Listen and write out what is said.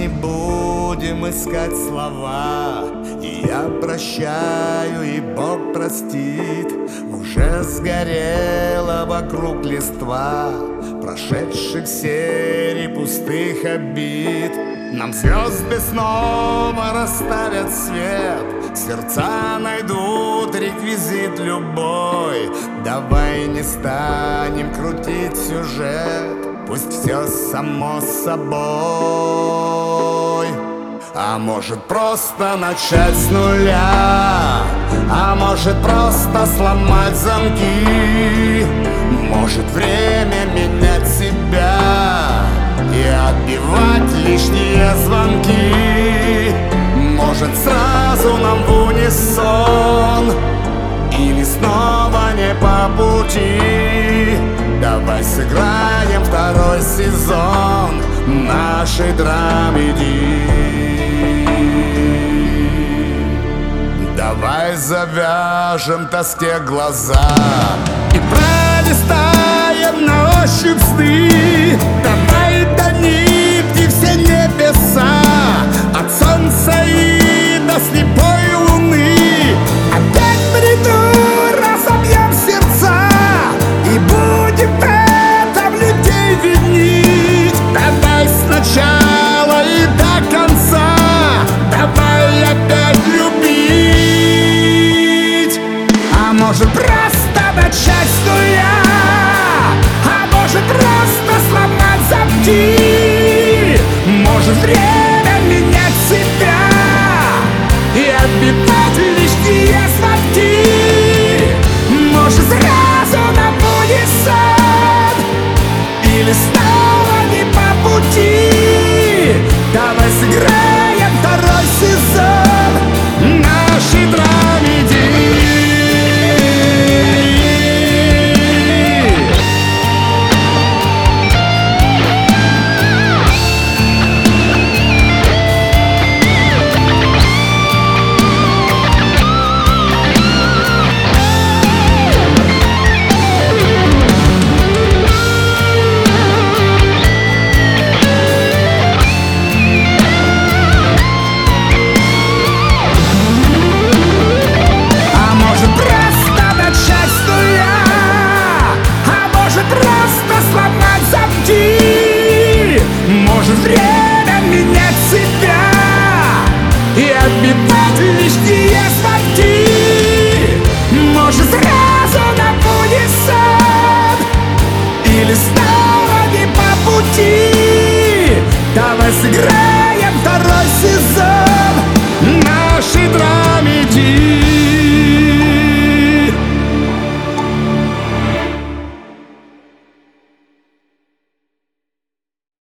не будем искать слова. И я прощаю, и Бог простит. Уже сгорела вокруг листва прошедших серий пустых обид. Нам звезды снова расставят свет, сердца найдут реквизит любой. Давай не станем крутить сюжет, пусть все само собой. А может просто начать с нуля, а может просто сломать замки. Может время менять себя и отбивать лишние звонки. Может сразу нам в унисон или снова не по пути. Давай сыграем второй сезон нашей драмеди. Давай завяжем тоске глаза и пролистаем на ощупь сны. Давай до нитки все небеса, от солнца и до слепой луны. Опять в бреду разобьем сердца и будем это в людей винить. Давай сначала и до конца, давай опять любить. А может просто начать с нуля, а может просто сломать замки. Может время менять себя и отбивать лишние звонки. Может сразу на унисон или снова не по пути. Давай сыграем второй сезон нашей драмеди. Может время менять себя и отбивать лишние звонки. Может сразу на унисон или снова не по пути. Давай сыграем